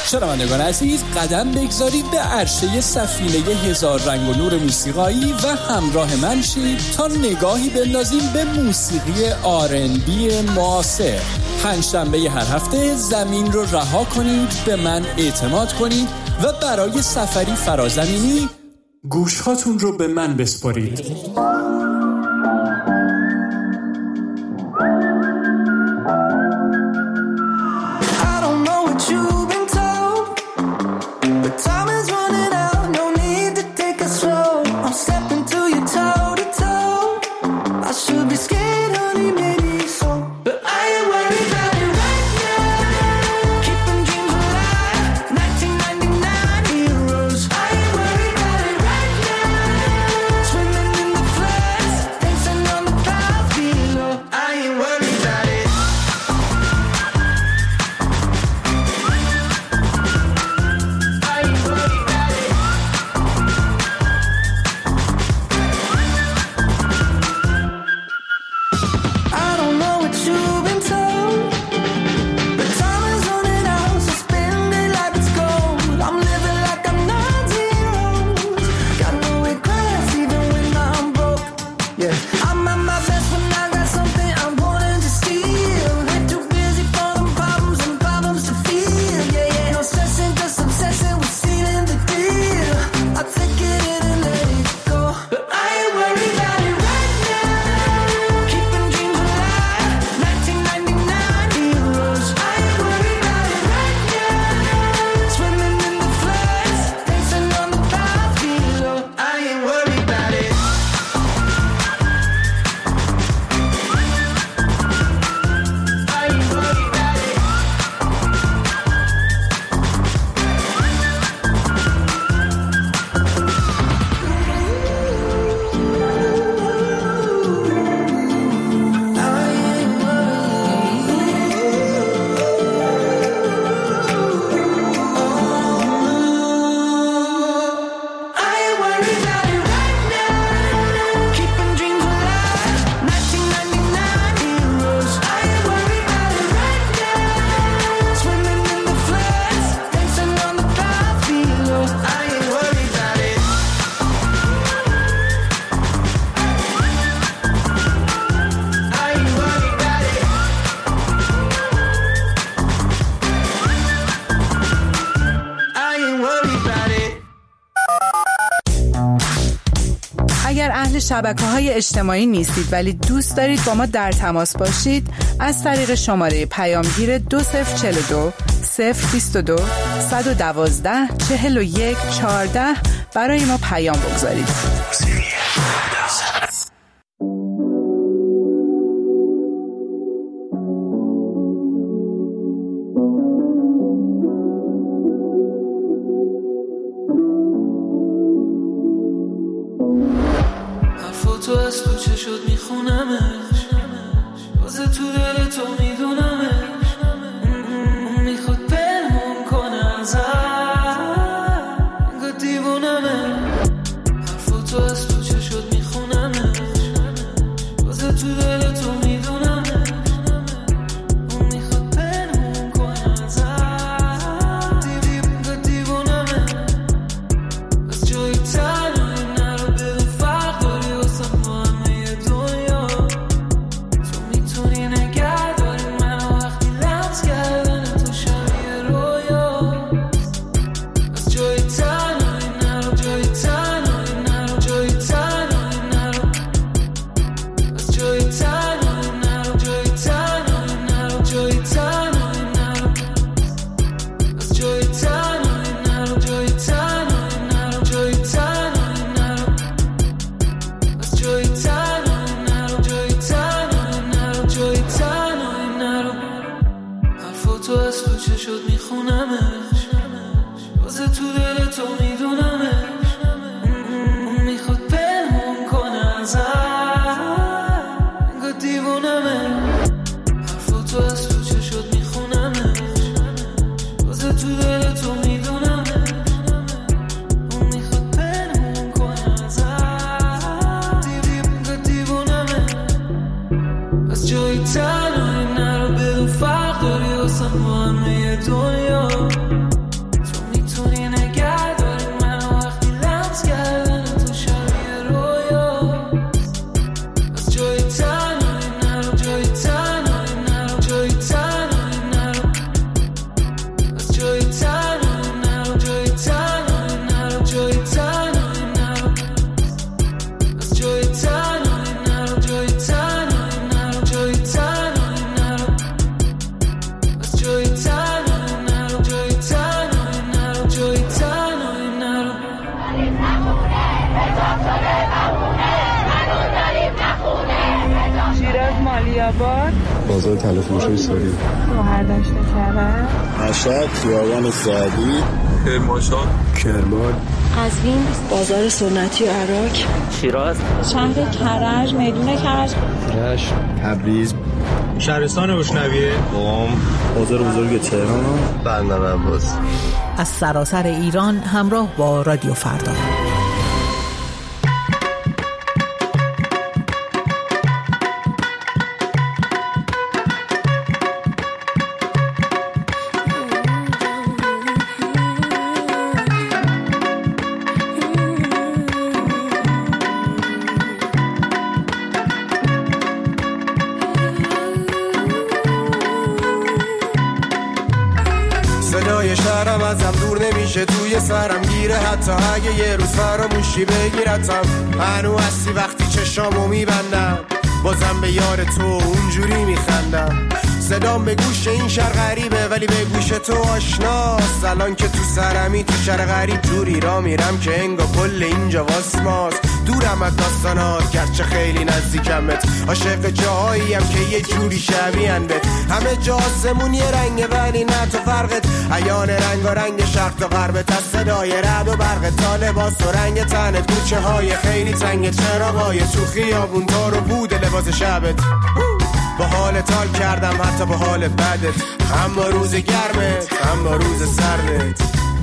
شنوندگان عزیز، قدم بگذارید به عرشه سفینه هزار رنگ و نور موسیقایی و همراه من شید تا نگاهی بندازیم به موسیقی R&B معاصر. پنجشنبه هر هفته زمین رو رها کنید، به من اعتماد کنید و برای سفری فرازمینی گوشهاتون رو به من بسپارید. شبکه‌های اجتماعی نیستید ولی دوست دارید با ما در تماس باشید، از طریق شماره پیامگیر 2042 022 112 41 14 برای ما پیام بگذارید. تو از تو چه شد میخونمش، واسه تو دل تو میدونمش، اون میخواد پنهون کنه ازم، انگار دیوونمه. حرفا تو از تو چه شد میخونمش، واسه تو دل تو میدونمش، اون میخواد پنهون کنه ازم، انگار دیوونمه. از جایی تنهایی نرو بدون فرق داری واسه همه دنیا، تو میتونی نگه داری منو وقتی لمس کردن تو شبیه رویا. از جایی تنهایی نرو، جایی تنهایی نرو، جایی تنهایی نرو، از جایی تنهایی نرو، جایی تنهایی نرو، جایی تنهایی نرو، از جایی تنهایی نرو، جایی تنهایی نرو، جایی تنهایی نرو، از جایی تنهایی نرو، جایی تنهایی نرو، جایی تنهایی نرو. حرفا تو از تو چه شد میخونمش، واسه تو دل تو میدونمش، اون میخواد پنهون کنه ازم، انگار دیوونمه. حرفا تو از تو چه شد میخونمش، واسه تو دل تو میدونمش، اون میخواد پنهون کنه ازم، انگار دیوونمه. از جایی تنهایی نرو بدون فرق داری واسه همه دنیا، آباد، بازار تلفروشی ساری، شهردشت کرج، مشهد، خیابان سعدی، کرمانشاه، کرمان، قزوین، بازار سنتی عراق، شیراز، شهر کرج، میدون کرج، رشت، تبریز، شهرستان بشنویه، قم، بازار بزرگ تهران، بندر عباس. از سراسر ایران همراه با رادیو فردا. صدای شهرم ازم دور نمیشه، توی سرم گیره، حتی اگه یه روز فراموشی بگیرتم. هنو هستی وقتی چشامو میبندم، بازم به یار تو اونجوری میخندم. صدام به گوش این شهر غریبه ولی به گوش تو آشناست. الان که تو سرمی تو شهر غریب جوری را میرم که انگار کل اینجا واسماست. دورم از داستانات گرچه خیلی نزدیکمت، عاشق جاهاییم که یه جوری شبیهن بهت. همه جا آسمون یه رنگه ولی نه تو فرقت، عیان رنگ و رنگ شرق تا غربت. از صدای رعد و برق تا لباس و رنگ تنت، کوچه های خیلی تنگ، چراغای تو خیابون تار و بود لباس شبت. با حالت حال کردم حتی با حال بدت، هم با روز گرمت هم با روز سردت.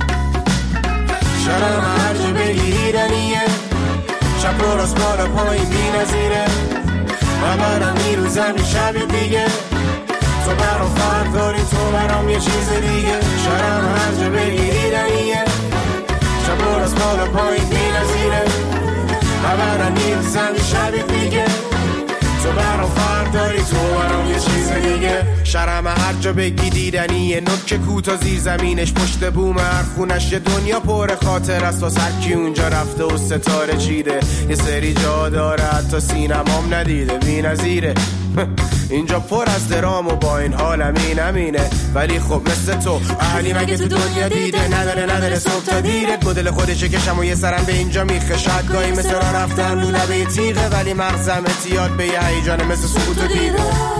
شرم هر جا بگیریدنیه، شب رو راست بالا پایین بی نظیره. من برم میروزم شب دیگه، تو برام فرق داری تو برام یه چیز دیگه. شرم هر جا بگیریدنیه، شب رو راست بالا پایین بی نظیره. من برم میروزم شب دیگه، تو برام فرق داری تو برام یه چیز دیگه. شرم هر جا بگی دیدنیه، نوک کوتا زیر زمینش پشت بوم هر خونش یه دنیا پر خاطر است. واسه هر کی اونجا رفته و ستاره چیده، یه سری جا داره حتی سینمام ندیده. بی نظیره اینجا پر از درام و با این حالم اینمینه. ولی خب مثل تو اهلی مگه تو دنیا دیده، نداره صبح تا دیرت. مدل خودشه کشم و یه سرم به اینجا میخه. شاید گاهی مثل را رفتن رو لبه تیغه، ولی مغزم اتیاد به یه هیجانه مثل سکوت و دیده.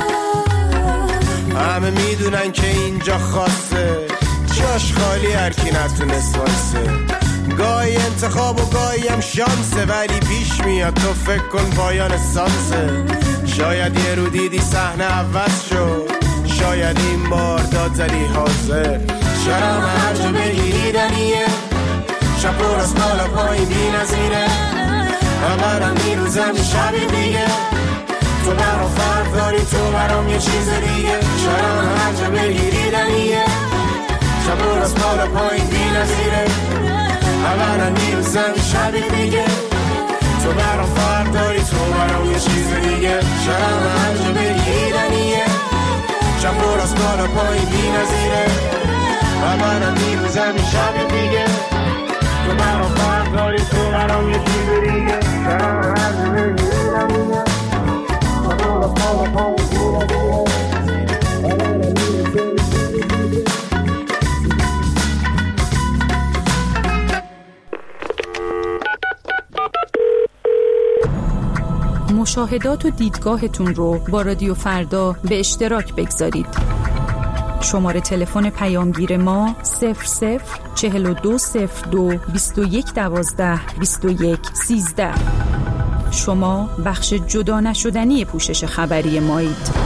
همه میدونن که اینجا خاصه، جاش خالی هر کی نتونست واسه. گاهی انتخاب و گاهی هم شانسه، ولی پیش میاد تو فکر کن پایان سانسه. شاید یه رو دیدی صحنه عوض شد، شاید این بار داد زدی حاضر. شرم هر جا بگیریدنیه، شب رو راست بالا پایین بی نظیره. من برم میروزم شب دیگه، تو برام فرق داری تو برام یه چیز دیگه. شرم هر جا بگیریدنیه، شب رو راست بالا پایین بی نظیره. من برم میروزم شب دیگه، تو برام فرق داری تو برام یه چیز دیگه. شرم هر جا بگیریدنیه، شب رو راست بالا پایین بی نظیره. من برم میروزم شب دیگه، تو برام فرق داری تو برام یه چیز دیگه. شرم هر جا بگیریدنیه، شب رو راست بالا پایین بی نظیره. مشاهدات و دیدگاهتون رو با رادیو فردا به اشتراک بگذارید. شماره تلفن پیامگیر ما 004202 2112 2113. شما بخش جدا نشدنی پوشش خبری مایید.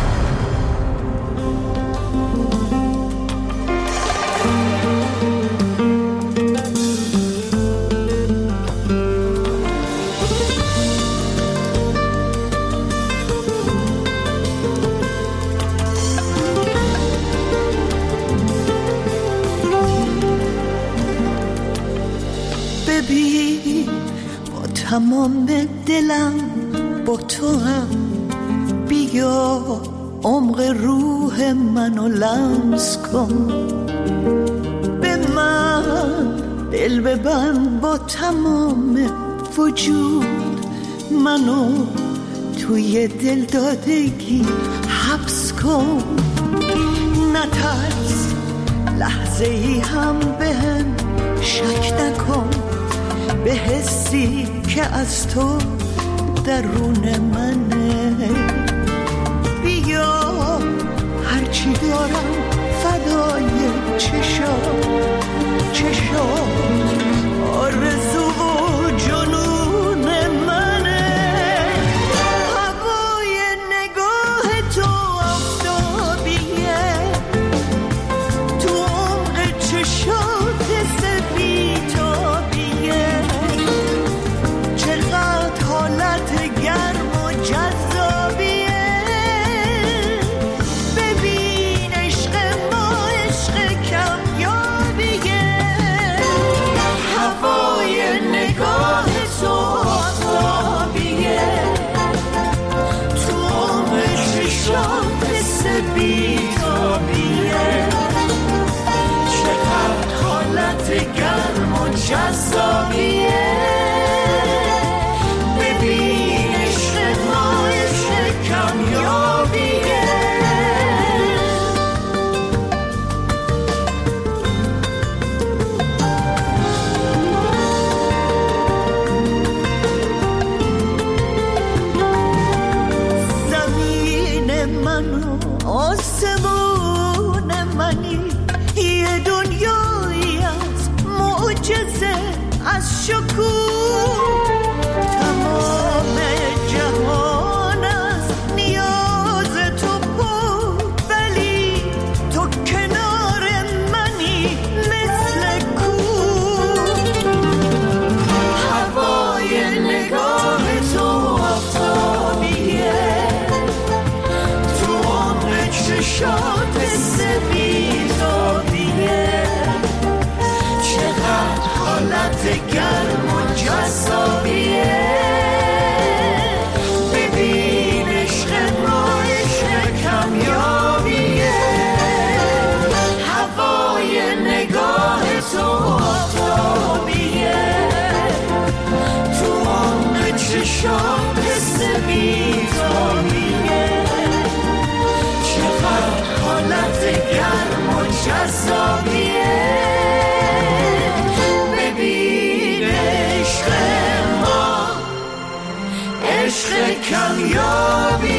تمام دلم با تو هم، بیا عمق روح منو لمس کن. به من دل ببند با تمام وجود، منو توی دل دادگی حبس کن. نترس لحظه ای هم بهم شک نکن، به حسی که از تو درون منه. بیا هرچی دارم فدای چشات آرزو و جنون منه. هوای نگاه تو آفتابیه، تو عمق چشات سپیدابیه، چقدر حالت گرم و جذابیه. ببین عشق ما عشق کمیابیه. هوای نگاه تو آفتابیه، تو عمق چشات سپیدابیه، چقدر حالت گرم و جذابیه. ببین عشق ما عشق کمیابیه. زمین من و آسمون منی، یه دنیایی از معجزه، از شکوه. تمام جهان از نیاز تو پر، ولی تو کنار منی مثل کوه. هوای نگاه تو آفتابیه، تو عمق چشات سپیدابیه، چقدر حالت گرم و جذابیه. ببین عشق ما عشق کمیابیه. هوای نگاه تو آفتابیه، تو عمق چشات سپیدابیه، چقدر حالت گرم و جذابیه. ببین عشق ما عشق کمیابیه.